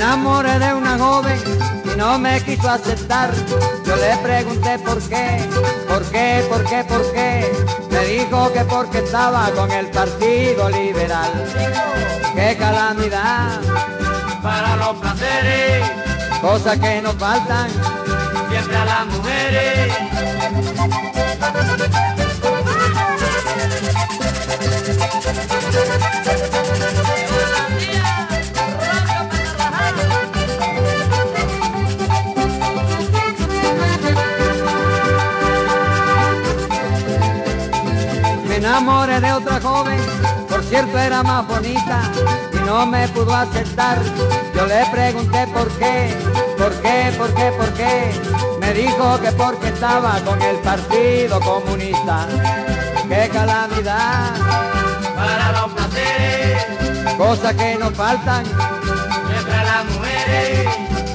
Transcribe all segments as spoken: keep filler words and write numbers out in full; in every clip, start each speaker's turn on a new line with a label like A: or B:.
A: enamoré de una joven y no me quiso aceptar. Yo le pregunté por qué, por qué, por qué, por qué. Me dijo que porque estaba con el Partido Liberal. ¡Qué calamidad!
B: Para los placeres,
A: Cosas que nos faltan
B: siempre a las mujeres.
A: Me enamoré de otra joven, por cierto era más bonita y no me pudo aceptar. Yo le pregunté por qué, por qué, por qué, por qué. Me dijo que porque estaba con el Partido Comunista. ¡Qué calamidad!
B: Para los placeres,
A: Cosas que nos faltan
B: siempre a las mujeres.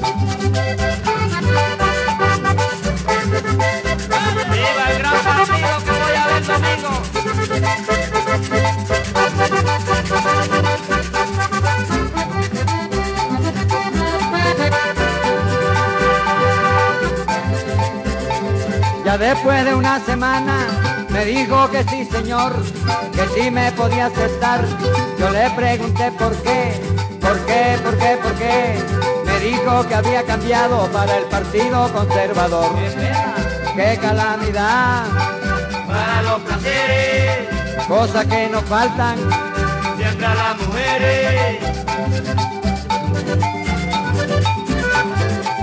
B: ¡Viva el gran partido que voy a ver domingo!
A: Ya después de una semana me dijo que sí señor, que sí me podía aceptar. Yo le pregunté por qué, por qué, por qué, por qué. Me dijo que había cambiado para el Partido Conservador. ¡Qué calamidad!
B: Para los placeres,
A: Cosas que nos faltan
B: siempre a las mujeres.